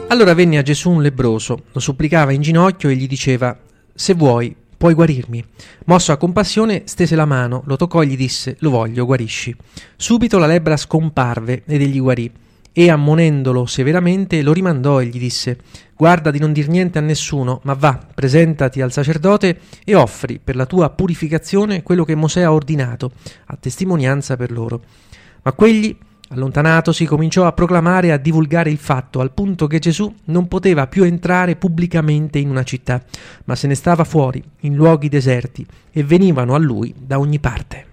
Allora venne a Gesù un lebbroso, lo supplicava in ginocchio e gli diceva: «Se vuoi, puoi guarirmi». Mosso a compassione, stese la mano, lo toccò e gli disse: «Lo voglio, guarisci». Subito la lebbra scomparve ed egli guarì. E ammonendolo severamente lo rimandò e gli disse: «Guarda di non dir niente a nessuno, ma va, presentati al sacerdote e offri per la tua purificazione quello che Mosè ha ordinato, a testimonianza per loro». Ma quegli, allontanatosi, cominciò a proclamare e a divulgare il fatto, al punto che Gesù non poteva più entrare pubblicamente in una città, ma se ne stava fuori, in luoghi deserti, e venivano a lui da ogni parte.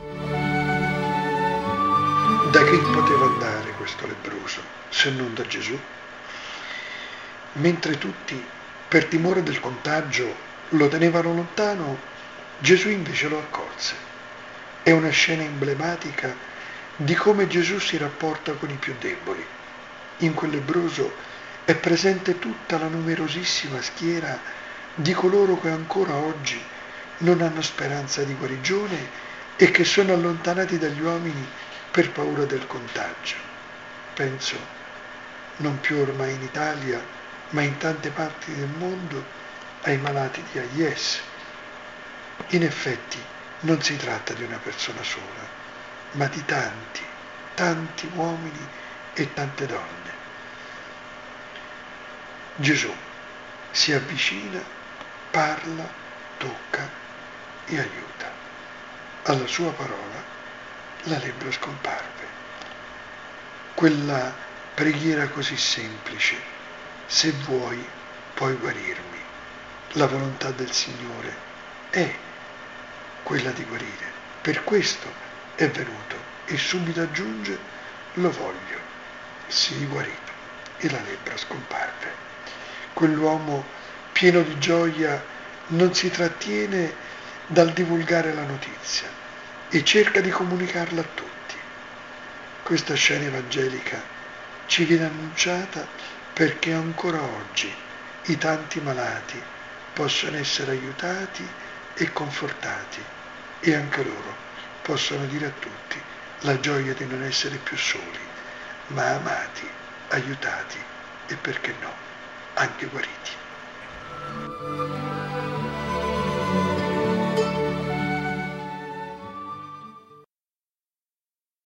Da chi poteva andare questo lebbroso, se non da Gesù? Mentre tutti, per timore del contagio, lo tenevano lontano, Gesù invece lo accolse. È una scena emblematica di come Gesù si rapporta con i più deboli. In quel lebbroso è presente tutta la numerosissima schiera di coloro che ancora oggi non hanno speranza di guarigione e che sono allontanati dagli uomini per paura del contagio. Penso, non più ormai in Italia, ma in tante parti del mondo, ai malati di AIDS. In effetti non si tratta di una persona sola, ma di tanti uomini e tante donne. Gesù si avvicina, parla, tocca e aiuta. Alla sua parola la lebbra scomparve. Quella preghiera così semplice: se vuoi, puoi guarirmi. La volontà del Signore è quella di guarire. Per questo è venuto e subito aggiunge: lo voglio. Si guarì e la lebbra scomparve. Quell'uomo pieno di gioia non si trattiene dal divulgare la notizia e cerca di comunicarla a tutti. Questa scena evangelica ci viene annunciata perché ancora oggi i tanti malati possono essere aiutati e confortati e anche loro possono dire a tutti la gioia di non essere più soli, ma amati, aiutati e perché no, anche guariti.